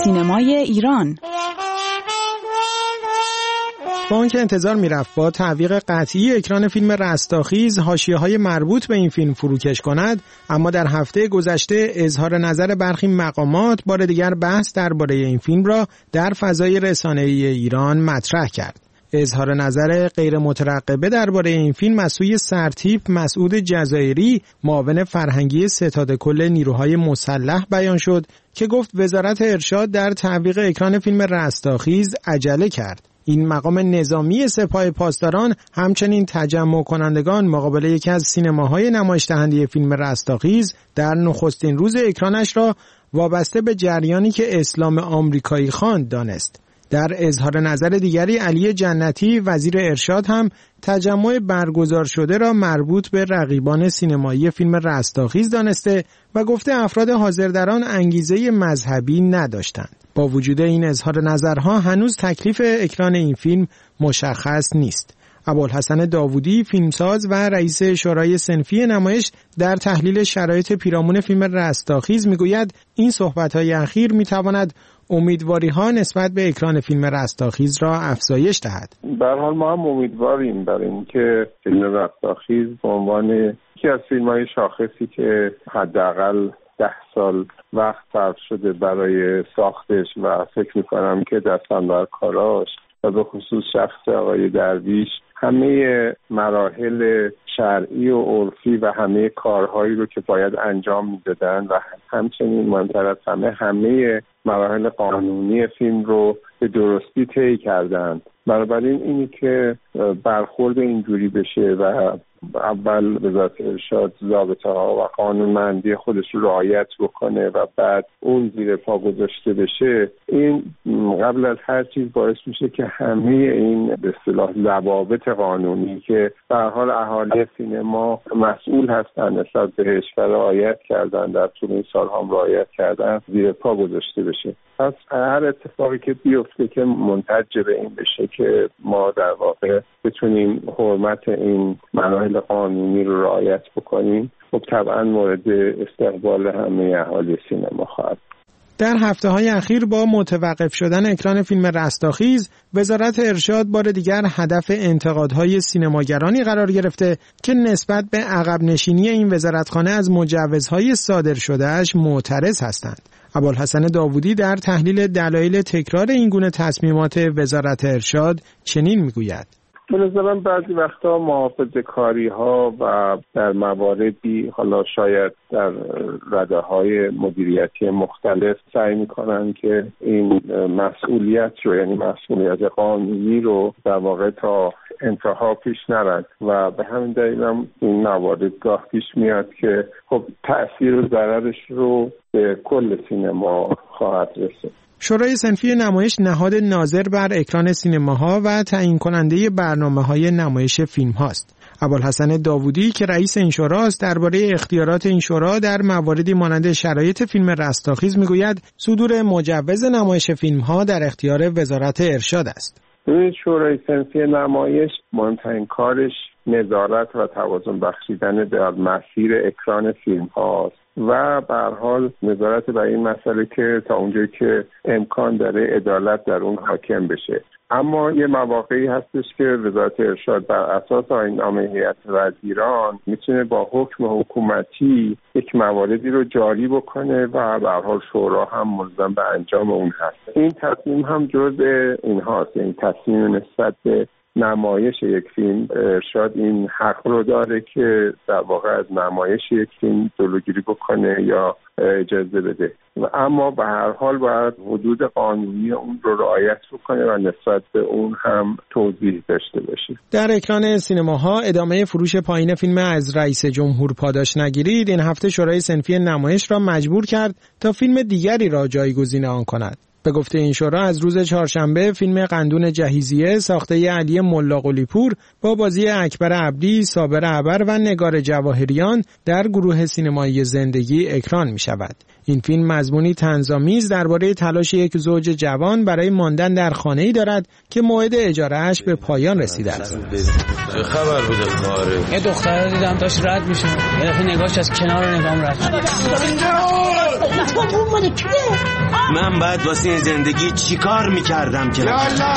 سینمای ایران. با آنکه انتظار می‌رفت با تعویق قطعی اکران فیلم رستاخیز حاشیه‌های مربوط به این فیلم فروکش کند، اما در هفته گذشته اظهار نظر برخی مقامات بار دیگر بحث درباره این فیلم را در فضای رسانه‌ای ایران مطرح کرد. اظهار نظر غیر مترقبه درباره این فیلم از سوی سرتیپ مسعود جزایری، معاون فرهنگی ستاد کل نیروهای مسلح بیان شد که گفت وزارت ارشاد در تعویق اکران فیلم رستاخیز عجله کرد. این مقام نظامی سپاه پاسداران همچنین تجمع کنندگان مقابل یکی از سینماهای نمایش دهنده فیلم رستاخیز در نخستین روز اکرانش را وابسته به جریانی که اسلام آمریکایی خواند دانست. در اظهار نظر دیگری علی جنتی وزیر ارشاد هم تجمع برگزار شده را مربوط به رقیبان سینمایی فیلم رستاخیز دانسته و گفته افراد حاضر در آن انگیزه مذهبی نداشتند. با وجود این اظهار نظرها هنوز تکلیف اکران این فیلم مشخص نیست. ابوالحسن داوودی فیلمساز و رئیس شورای صنفی نمایش در تحلیل شرایط پیرامون فیلم رستاخیز میگوید این صحبت‌های اخیر میتواند امیدواری‌ها نسبت به اکران فیلم رستاخیز را افزایش دهد. به هر حال ما هم امیدواریم برای اینکه فیلم رستاخیز به عنوان یکی از فیلم‌های شاخصی که حداقل 10 سال وقت صرف شده برای ساختش و فکر می‌کنم که دستم در کاراش و به خصوص شخص آقای درویش همه مراحل شرعی و عرفی و همه کارهایی رو که باید انجام میدادن و همچنین منطقه همه مراحل قانونی فیلم رو به درستی طی کردن. بنابراین اینی که برخورد اینجوری بشه و اول وزارت ارشاد ضابطه‌ها و قانونمندی خودش رو رعایت بکنه و بعد اون زیر پا گذاشته بشه، این قبل از هر چیز باعث میشه که همه این به اصطلاح ضوابط قانونی که به هر حال اهالی سینما مسئول هستن نسبت بهش و رعایت کردن در طول این سال‌ها هم رعایت کردن زیر پا گذاشته بشه. پس هر اتفاقی که بیفته که منتج به این بشه که ما در واقع بتونیم حرمت این مراحل قانونی رو رعایت بکنیم، خب طبعا مورد استقبال همه اهالی سینما خواهد. در هفته‌های اخیر با متوقف شدن اکران فیلم رستاخیز، وزارت ارشاد بار دیگر هدف انتقادهای سینماگرانی قرار گرفته که نسبت به عقب نشینی این وزارتخانه از مجوزهای صادر شده‌اش معترض هستند. ابوالحسن داوودی در تحلیل دلایل تکرار این گونه تصمیمات وزارت ارشاد چنین میگوید: به نظرم بعضی وقتا محافظه‌کاری ها و در مواردی حالا شاید در رده‌های مدیریتی مختلف سعی می‌کنن که این مسئولیت رو، یعنی مسئولیت قانونی رو در واقع تا انتها پیش نرد و به همین دلیل هم این موارد گاه پیش میاد که خب تأثیر و ضررش رو به کل سینما خواهد رسید. شورای صنفی نمایش نهاد ناظر بر اکران سینماها و تعیین کننده برنامه‌های نمایش فیلم هاست. ابوالحسن داوودی که رئیس این شورا است درباره اختیارات این شورا در مواردی مانند شرایط فیلم رستاخیز میگوید صدور مجوز نمایش فیلم ها در اختیار وزارت ارشاد است. شورای صنفی نمایش مهمترین کارش نظارت و توازن بخشیدن در مسیر اکران فیلم هاست و به هر حال نظارت بر این مسئله که تا اونجایی که امکان داره عدالت در اون حاکم بشه. اما یه مواقعی هستش که وزارت ارشاد بر اساس آیین‌نامه هیئت وزیران میتونه با حکم حکومتی یک مواردی رو جاری بکنه و به هر حال شورا هم ملزم به انجام اون هست. این تصمیم هم جزء اینهاست. این تصمیم نسبت به نمایش یک فیلم، ارشاد این حق رو داره که در واقع از نمایش یک فیلم جلوگیری بکنه یا اجازه بده و اما به هر حال باید حدود قانونی اون رو رعایت بکنه و نسبت به اون هم توضیح داشته باشه. در اکران سینماها ادامه فروش پایین فیلم از رئیس جمهور پاداش نگیرید این هفته شورای صنفی نمایش را مجبور کرد تا فیلم دیگری را جایگزین آن کند. به گفته این شورا از روز چهارشنبه فیلم قندون جهیزیه ساخته علی ملا قلی‌پور با بازی اکبر عبدی، صابر عبر و نگار جواهریان در گروه سینمایی زندگی اکران می شود. این فیلم مضمونی طنزآمیز درباره تلاش یک زوج جوان برای ماندن در خانه‌ای دارد که موعد اجاره‌اش به پایان رسیده است. چه خبر بوده کاره؟ یه دختر رو دیدم داشت رد میشه. یه دفعه نگاهش از کنار نگام رد شد. من بعد واسه این زندگی چیکار میکردم که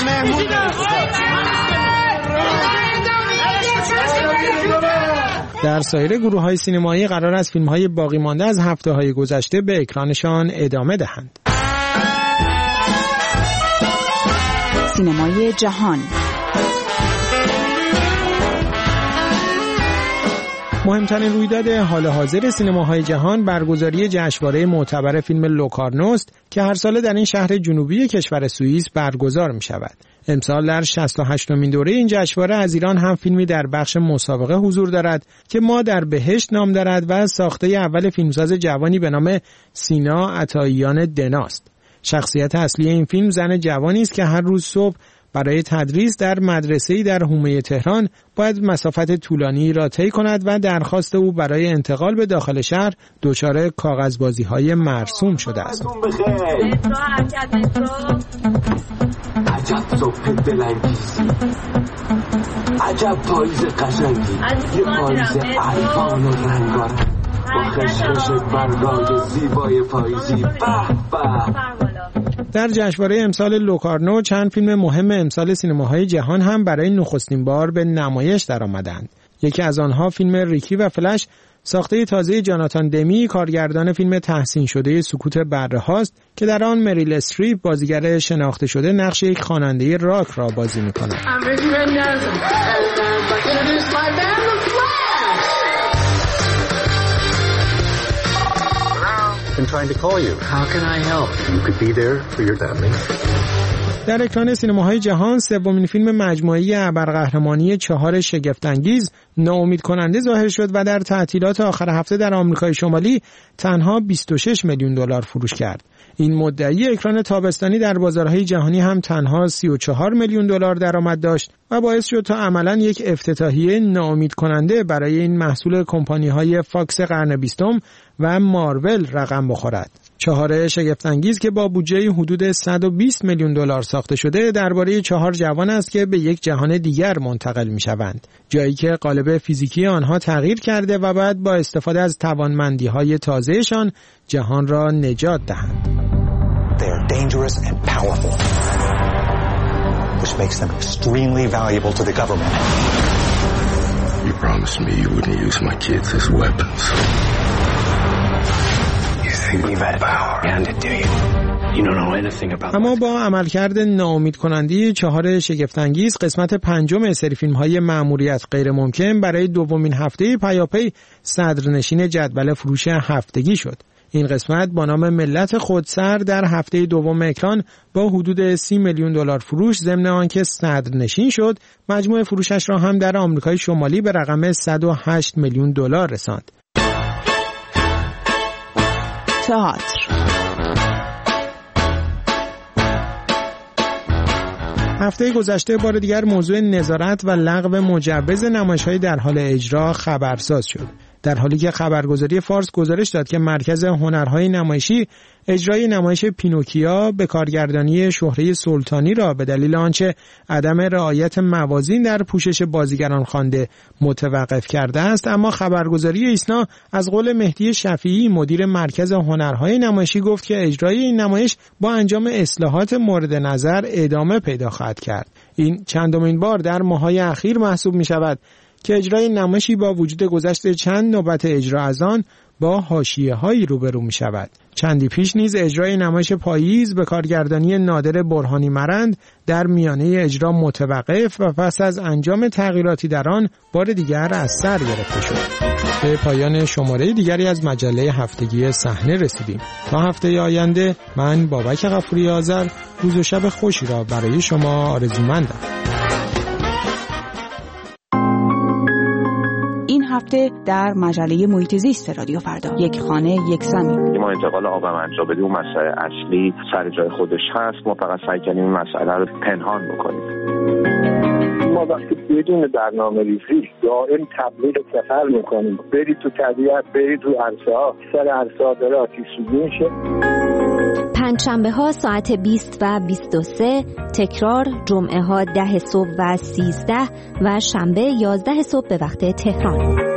در سایر گروه‌های سینمایی قرار است فیلم‌های باقی مانده از هفته‌های گذشته به اکرانشان ادامه دهند. سینمای جهان. مهمترین رویداد حال حاضر سینماهای جهان برگزاری جشنواره معتبر فیلم لوکارنوست که هر ساله در این شهر جنوبی کشور سوئیس برگزار می شود. امسال در 68مین دوره این جشنواره از ایران هم فیلمی در بخش مسابقه حضور دارد که ما در بهشت نام دارد و ساخته اول فیلمساز جوانی به نام سینا عطاییان دناست. شخصیت اصلی این فیلم زن جوانی است که هر روز صبح برای تدریس در مدرسه‌ای در حومه تهران باید مسافت طولانی را طی کند و درخواست او برای انتقال به داخل شهر دچار کاغذبازی‌های مرسوم شده است. عجب صبح دلانگیزی، عجب پاییز قشنگی، یه پاییز الوان و رنگارنگ با خشخش برگای زیبای پاییزی. به به. در جشنواره امسال لوکارنو چند فیلم مهم امسال سینماهای جهان هم برای نخستین بار به نمایش درآمدند. یکی از آنها فیلم ریکی و فلش ساخته تازه جاناتان دمی کارگردان فیلم تحسین شده سکوت بره هاست که در آن مریل استریپ بازیگر شناخته شده نقش یک خواننده راک را بازی می‌کند. در اکران سینماهای جهان سومین فیلم مجموعه‌ای ابرقهرمانی 4 شگفت‌انگیز ناامید کننده ظاهر شد و در تعطیلات آخر هفته در آمریکای شمالی تنها $26 میلیون فروش کرد. این مدعی اکران تابستانی در بازارهای جهانی هم تنها $34 میلیون درآمد داشت و باعث شد تا عملاً یک افتتاحیه ناامید کننده برای این محصول کمپانی‌های فاکس قرن 20 و مارول رقم بخورد. 4 شگفت‌انگیز که با بودجه حدود $120 میلیون ساخته شده درباره 4 جوان است که به یک جهان دیگر منتقل می‌شوند، جایی که قالب فیزیکی آنها تغییر کرده و بعد با استفاده از توانمندی‌های تازه‌شان جهان را نجات دهند. They are dangerous and powerful, which makes them extremely valuable to the government. You promised me you wouldn't use my kids as weapons. You think you've had power, and do you? You don't know anything about. اما با عملکرد ناامید کننده 4 شگفت‌انگیز قسمت 5 سری فیلم‌های مأموریت غیر ممکن برای دومین هفته پیاپی صدرنشین جدول فروش هفتگی شد. این قسمت با نام ملت خودسر در هفته دوم اکران با حدود $30 میلیون فروش ضمن آنکه صدرنشین شد، مجموع فروشش را هم در آمریکای شمالی به رقم $108 میلیون رساند. تئاتر. هفته گذشته بار دیگر موضوع نظارت و لغو مجوز نمایش‌های در حال اجرا خبرساز شد. در حالی که خبرگزاری فارس گزارش داد که مرکز هنرهای نمایشی اجرای نمایش پینوکیا به کارگردانی شهره سلطانی را به دلیل آنچه عدم رعایت موازین در پوشش بازیگران خوانده متوقف کرده است، اما خبرگزاری ایسنا از قول مهدی شفیعی مدیر مرکز هنرهای نمایشی گفت که اجرای این نمایش با انجام اصلاحات مورد نظر ادامه پیدا خواهد کرد. این چندمین بار در ماه‌های اخیر محسوب می شود که اجرای نمایشی با وجود گذشت چند نوبت اجرا از آن با حاشیه‌هایی روبرو می شود. چندی پیش نیز اجرای نمایش پاییز به کارگردانی نادر برهانی مرند در میانه اجرا متوقف و پس از انجام تغییراتی در آن بار دیگر از سر گرفته شد. به پایان شماره دیگری از مجله هفتگی صحنه رسیدیم. تا هفته آینده من بابک غفوری آذر روز و شب خوشی را برای شما آرزومندم. هفته در مجله محیط زیست رادیو فردا، یک خانه یک زمین. ما انتقال آب انجام بدیم، اون مسئله اصلی سر جای خودش هست، ما فقط سعی کنیم این مسئله رو پنهان بکنیم. ما وقتی بدون برنامه ریزی دائم تبلیغ سفر میکنیم، برید تو طبیعت، برید تو عرصه ها، سر عرصه ها داره آتش سوزی میشه. پنجشنبه ها ساعت 20 و 23، تکرار جمعه ها 10 صبح و 13 و شنبه 11 صبح به وقت تهران.